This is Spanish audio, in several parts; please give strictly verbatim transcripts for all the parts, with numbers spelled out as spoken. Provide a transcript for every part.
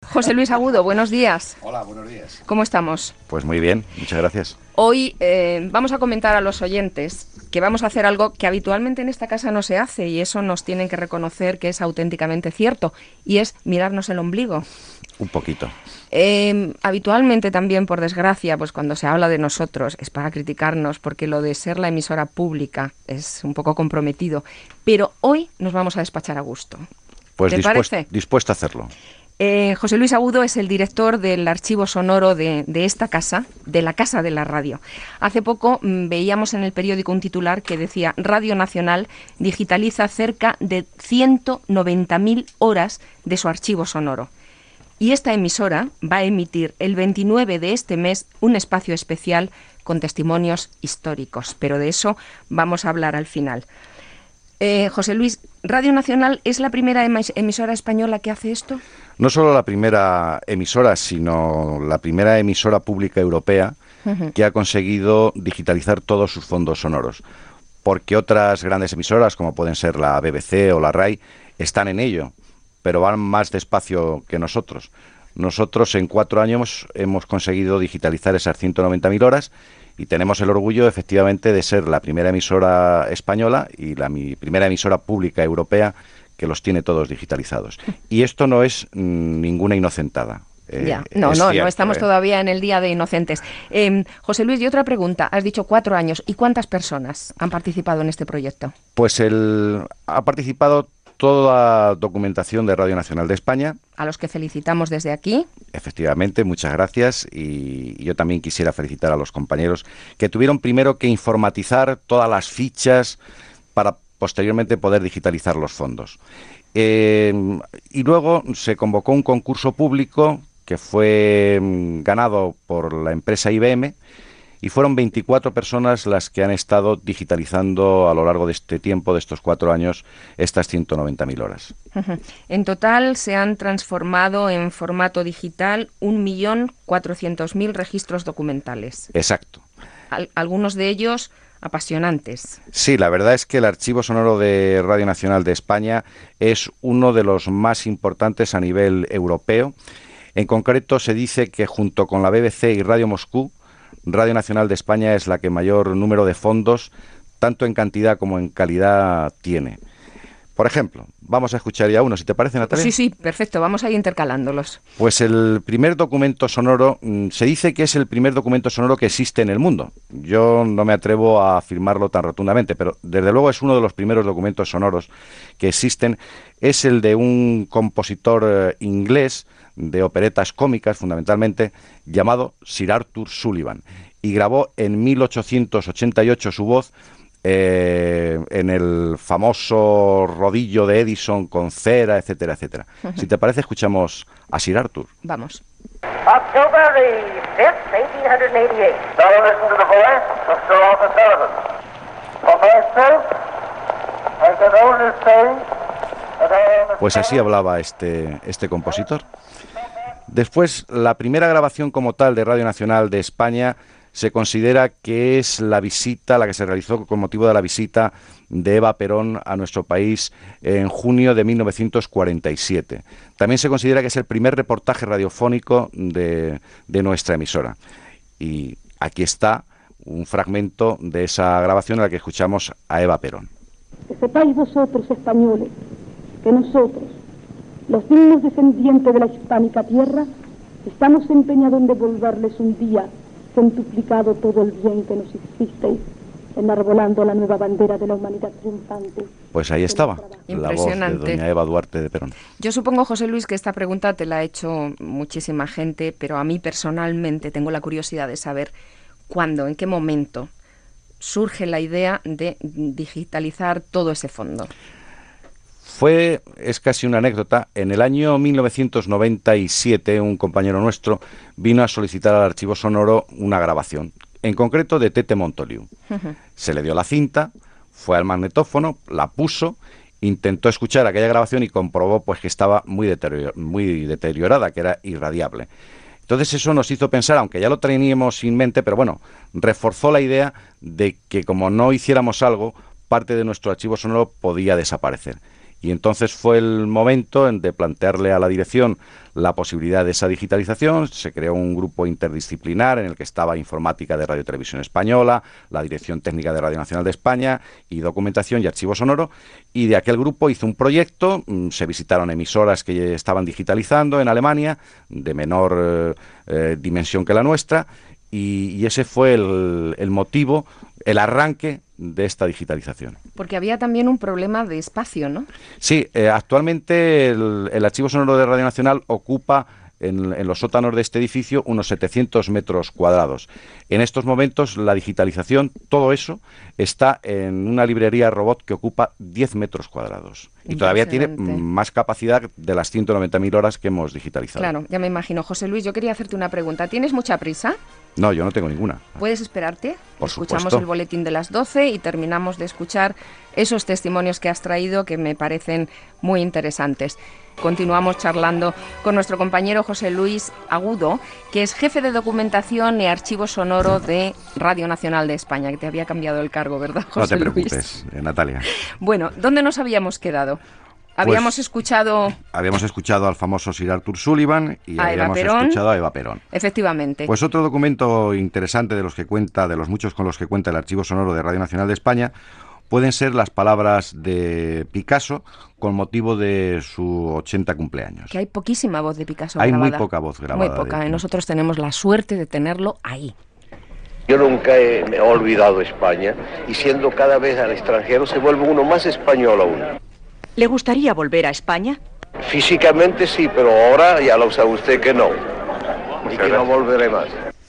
José Luis Agudo, buenos días. Hola, buenos días. ¿Cómo estamos? Pues muy bien, muchas gracias. Hoy eh, vamos a comentar a los oyentes que vamos a hacer algo que habitualmente en esta casa no se hace, y eso nos tienen que reconocer que es auténticamente cierto, y es mirarnos el ombligo. Un poquito. Eh, habitualmente también, por desgracia, pues cuando se habla de nosotros es para criticarnos, porque lo de ser la emisora pública es un poco comprometido. Pero hoy nos vamos a despachar a gusto. Pues ¿Te dispuesto, parece? dispuesto a hacerlo. Eh, José Luis Agudo es el director del archivo sonoro de, de esta casa, de la Casa de la Radio. Hace poco mmm, veíamos en el periódico un titular que decía: Radio Nacional digitaliza cerca de ciento noventa mil horas de su archivo sonoro. Y esta emisora va a emitir el veintinueve de este mes un espacio especial con testimonios históricos, pero de eso vamos a hablar al final. Eh, José Luis, ¿Radio Nacional es la primera emis- emisora española que hace esto? No solo la primera emisora, sino la primera emisora pública europea uh-huh. que ha conseguido digitalizar todos sus fondos sonoros. Porque otras grandes emisoras, como pueden ser la B B C o la RAI, están en ello, pero van más despacio que nosotros. Nosotros en cuatro años hemos conseguido digitalizar esas ciento noventa mil horas y tenemos el orgullo, efectivamente, de ser la primera emisora española y la mi, primera emisora pública europea que los tiene todos digitalizados. Y esto no es mmm, ninguna inocentada. Eh, ya, no, no, cierto, no estamos eh. todavía en el Día de Inocentes. Eh, José Luis, y otra pregunta. Has dicho cuatro años. ¿Y cuántas personas han participado en este proyecto? Pues el, ha participado toda documentación de Radio Nacional de España. A los que felicitamos desde aquí. Efectivamente, muchas gracias. Y yo también quisiera felicitar a los compañeros que tuvieron primero que informatizar todas las fichas para posteriormente poder digitalizar los fondos. Eh, y luego se convocó un concurso público que fue mm, ganado por la empresa I B M, y fueron veinticuatro personas las que han estado digitalizando a lo largo de este tiempo, de estos cuatro años, estas ciento noventa mil horas. En total se han transformado en formato digital un millón cuatrocientos mil registros documentales. Exacto. Al- algunos de ellos apasionantes. Sí, la verdad es que el archivo sonoro de Radio Nacional de España es uno de los más importantes a nivel europeo. En concreto, se dice que junto con la B B C y Radio Moscú, Radio Nacional de España es la que mayor número de fondos, tanto en cantidad como en calidad, tiene. Por ejemplo, vamos a escuchar ya uno, si te parece, Natalia. Sí, sí, perfecto, vamos a ir intercalándolos. Pues el primer documento sonoro, mmm, se dice que es el primer documento sonoro que existe en el mundo. Yo no me atrevo a afirmarlo tan rotundamente, pero desde luego es uno de los primeros documentos sonoros que existen. Es el de un compositor eh, inglés, de operetas cómicas fundamentalmente, llamado Sir Arthur Sullivan, y grabó en mil ochocientos ochenta y ocho su voz eh, en el famoso rodillo de Edison con cera, etcétera, etcétera. Uh-huh. Si te parece, escuchamos a Sir Arthur. Vamos. October the fifth, eighteen eighty-eight. Now listen to the voice of Sir Arthur Sullivan. For myself, I can only say that I am a... Pues así hablaba este, este compositor. Después, la primera grabación como tal de Radio Nacional de España se considera que es la visita, la que se realizó con motivo de la visita de Eva Perón a nuestro país en junio de mil novecientos cuarenta y siete. También se considera que es el primer reportaje radiofónico de, de nuestra emisora. Y aquí está un fragmento de esa grabación en la que escuchamos a Eva Perón. Que sepáis vosotros, españoles, que nosotros, los dignos descendientes de la hispánica tierra, estamos empeñados en devolverles un día centuplicado todo el bien que nos hicisteis, enarbolando la nueva bandera de la humanidad triunfante. Pues ahí estaba, la voz de doña Eva Duarte de Perón. Yo supongo, José Luis, que esta pregunta te la ha hecho muchísima gente, pero a mí personalmente tengo la curiosidad de saber cuándo, en qué momento surge la idea de digitalizar todo ese fondo. Fue, es casi una anécdota, en el año mil novecientos noventa y siete un compañero nuestro vino a solicitar al archivo sonoro una grabación, en concreto de Tete Montoliu. Uh-huh. Se le dio la cinta, fue al magnetófono, la puso, intentó escuchar aquella grabación y comprobó pues que estaba muy, deterior, muy deteriorada, que era irradiable. Entonces eso nos hizo pensar, aunque ya lo teníamos en mente, pero bueno, reforzó la idea de que como no hiciéramos algo, parte de nuestro archivo sonoro podía desaparecer. Y entonces fue el momento de plantearle a la dirección la posibilidad de esa digitalización. Se creó un grupo interdisciplinar en el que estaba Informática de Radio Televisión Española, la Dirección Técnica de Radio Nacional de España y Documentación y Archivo Sonoro, y de aquel grupo hizo un proyecto. Se visitaron emisoras que estaban digitalizando en Alemania, de menor eh, eh, dimensión que la nuestra, y, y ese fue el, el motivo, el arranque de esta digitalización. Porque había también un problema de espacio, ¿no? Sí, eh, actualmente el, el Archivo Sonoro de Radio Nacional ocupa en, en los sótanos de este edificio unos setecientos metros cuadrados. En estos momentos la digitalización, todo eso, está en una librería robot que ocupa diez metros cuadrados. Y todavía tiene más capacidad de las ciento noventa mil horas que hemos digitalizado. Claro, ya me imagino. José Luis, yo quería hacerte una pregunta. ¿Tienes mucha prisa? No, yo no tengo ninguna. ¿Puedes esperarte? Por Escuchamos supuesto. el boletín de las doce y terminamos de escuchar esos testimonios que has traído que me parecen muy interesantes. Continuamos charlando con nuestro compañero José Luis Agudo, que es jefe de documentación y archivo sonoro de Radio Nacional de España, que te había cambiado el cargo, ¿verdad, José Luis? No te Luis? preocupes, eh, Natalia. Bueno, ¿dónde nos habíamos quedado? Habíamos pues, escuchado... Habíamos escuchado al famoso Sir Arthur Sullivan y a habíamos Eva Perón, escuchado a Eva Perón. Efectivamente. Pues otro documento interesante de los que cuenta, de los muchos con los que cuenta el Archivo Sonoro de Radio Nacional de España, pueden ser las palabras de Picasso con motivo de su ochenta cumpleaños. Que hay poquísima voz de Picasso hay grabada. Hay muy poca voz grabada. Muy poca. De... Y nosotros tenemos la suerte de tenerlo ahí. Yo nunca he, me he olvidado España, y siendo cada vez al extranjero se vuelve uno más español aún. ¿Le gustaría volver a España? Físicamente sí, pero ahora ya lo sabe usted que no. Y que no volveré más.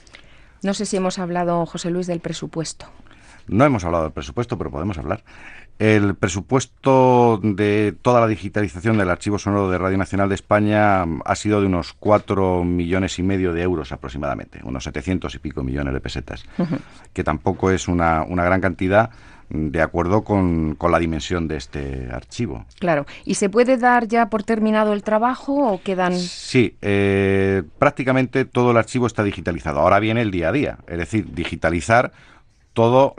No sé si hemos hablado, José Luis, del presupuesto. No hemos hablado del presupuesto, pero podemos hablar. El presupuesto de toda la digitalización del Archivo Sonoro de Radio Nacional de España ha sido de unos cuatro millones y medio de euros aproximadamente, unos setecientos y pico millones de pesetas, uh-huh. que tampoco es una, una gran cantidad de acuerdo con, con la dimensión de este archivo. Claro. ¿Y se puede dar ya por terminado el trabajo o quedan...? Sí, eh, prácticamente todo el archivo está digitalizado. Ahora viene el día a día, es decir, digitalizar todo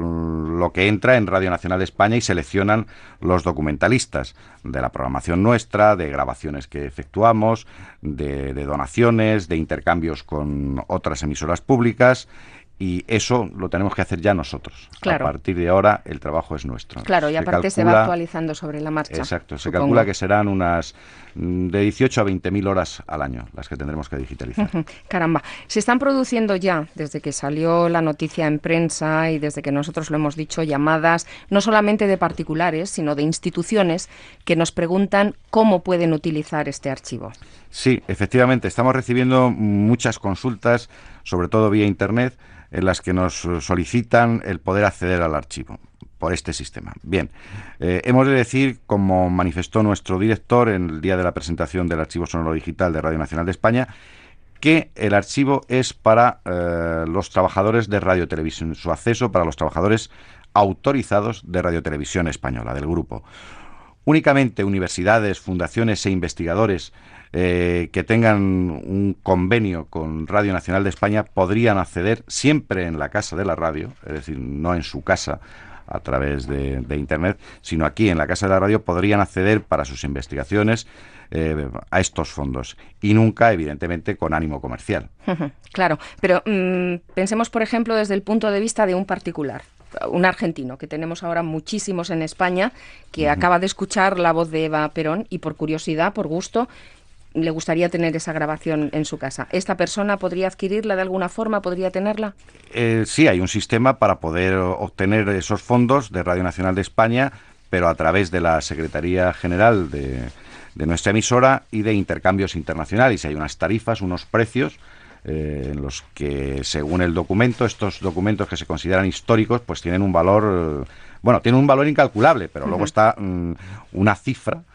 lo que entra en Radio Nacional de España y seleccionan los documentalistas de la programación nuestra, de grabaciones que efectuamos, de, de donaciones, de intercambios con otras emisoras públicas. Y eso lo tenemos que hacer ya nosotros. Claro. A partir de ahora el trabajo es nuestro. Claro, y se aparte calcula, se va actualizando sobre la marcha. Exacto, se supongo. calcula que serán unas de dieciocho a veinte mil horas al año las que tendremos que digitalizar. Caramba, se están produciendo ya, desde que salió la noticia en prensa y desde que nosotros lo hemos dicho, llamadas no solamente de particulares, sino de instituciones que nos preguntan cómo pueden utilizar este archivo. Sí, efectivamente, estamos recibiendo muchas consultas, sobre todo vía Internet, en las que nos solicitan el poder acceder al archivo por este sistema. Bien, eh, hemos de decir, como manifestó nuestro director en el día de la presentación del Archivo Sonoro Digital de Radio Nacional de España, que el archivo es para eh, los trabajadores de Radio Televisión, su acceso para los trabajadores autorizados de Radio Televisión Española, del grupo. Únicamente universidades, fundaciones e investigadores eh, que tengan un convenio con Radio Nacional de España podrían acceder siempre en la casa de la radio, es decir, no en su casa a través de, de Internet, sino aquí en la casa de la radio podrían acceder para sus investigaciones eh, a estos fondos y nunca, evidentemente, con ánimo comercial. Claro, pero mmm, pensemos, por ejemplo, desde el punto de vista de un particular. Un argentino, que tenemos ahora muchísimos en España, que uh-huh. acaba de escuchar la voz de Eva Perón y por curiosidad, por gusto, le gustaría tener esa grabación en su casa. ¿Esta persona podría adquirirla de alguna forma? ¿Podría tenerla? Eh, sí, hay un sistema para poder obtener esos fondos de Radio Nacional de España, pero a través de la Secretaría General de, de nuestra emisora y de intercambios internacionales. Hay unas tarifas, unos precios, Eh, en los que, según el documento, estos documentos que se consideran históricos, pues tienen un valor, eh, bueno, tienen un valor incalculable, pero uh-huh. luego está mm, una cifra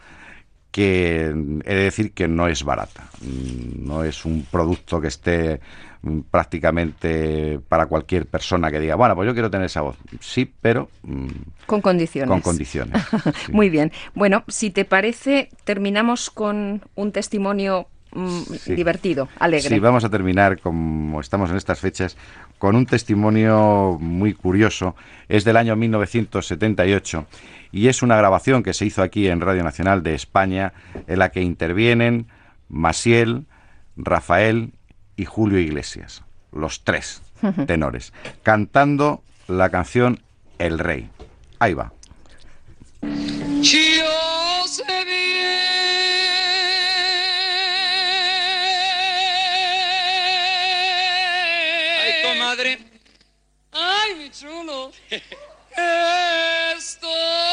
que he de decir que no es barata. No es un producto que esté mm, prácticamente para cualquier persona que diga, bueno, pues yo quiero tener esa voz. Sí, pero... Mm, con condiciones. Con condiciones. Sí. Muy bien. Bueno, si te parece, terminamos con un testimonio mm, Sí. divertido, alegre. Sí, vamos a terminar, como estamos en estas fechas, con un testimonio muy curioso. Es del año mil novecientos setenta y ocho y es una grabación que se hizo aquí en Radio Nacional de España, en la que intervienen Maciel, Rafael y Julio Iglesias, los tres tenores, cantando la canción El Rey. Ahí va. Yo sé bien, ay, comadre, ay, mi chulo, estoy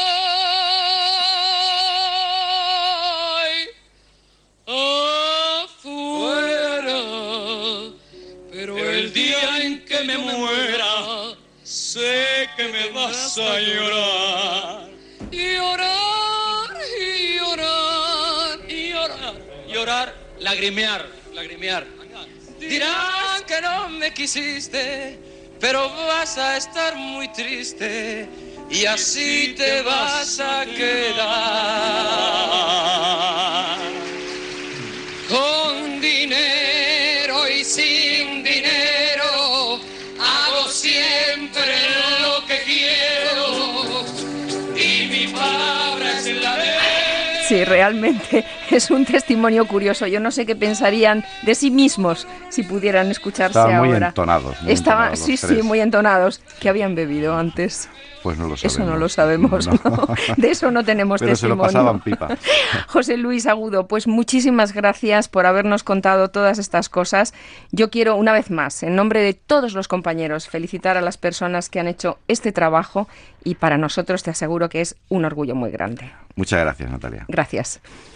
afuera, pero el día en que me muera, sé que me vas a llorar. Llorar, y llorar, y llorar, llorar, lagrimear, lagrimear. Dirás que no me quisiste, pero vas a estar muy triste y así te vas a quedar. Con dinero y sin dinero, hago siempre lo que quiero. Y mi palabra es la ley. Sí, realmente es un testimonio curioso. Yo no sé qué pensarían de sí mismos si pudieran escucharse Estaban muy ahora. entonados, muy Estaban, entonados sí, los sí, tres. muy entonados. ¿Qué habían bebido antes? Pues no lo sabemos. Eso no lo sabemos, No. ¿no? De eso no tenemos Pero se lo testimonio. pasaban pipa. José Luis Agudo, pues muchísimas gracias por habernos contado todas estas cosas. Yo quiero, una vez más, en nombre de todos los compañeros, felicitar a las personas que han hecho este trabajo y para nosotros te aseguro que es un orgullo muy grande. Muchas gracias, Natalia. Gracias.